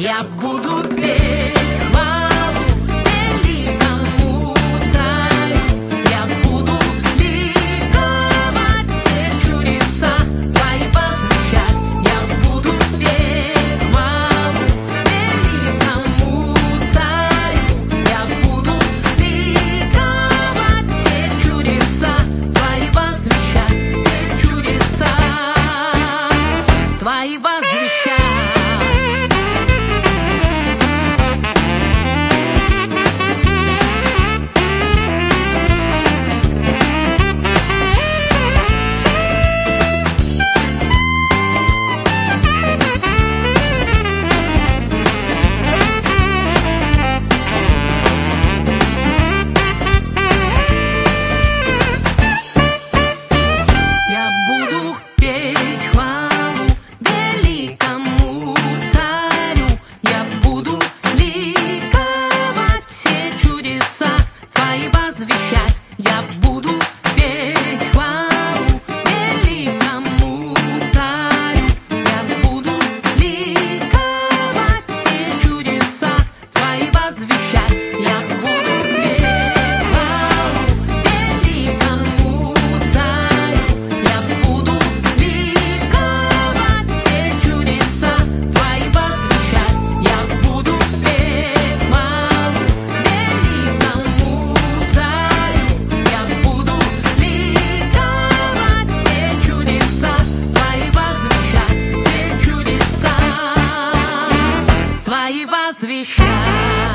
Я буду петь хвалу великому царю, я буду ликовать, все чудеса твои возвещать. Я буду петь хвалу великому царю, я буду ликовать, все чудеса твои возвещать, все чудеса твои возвещать. Я буду петь хвалу великому царю, я буду ликовать, все чудеса твои возвещать. Я буду петь хвалу великому царю, я буду ликовать, все чудеса твои возвещать. Я буду петь хвалу великому царю, я буду ликовать, все чудеса твои возвещать. Я буду петь хвалу великому царю, я буду ликовать, все чудеса твои возвещать, все чудеса твои возвещать.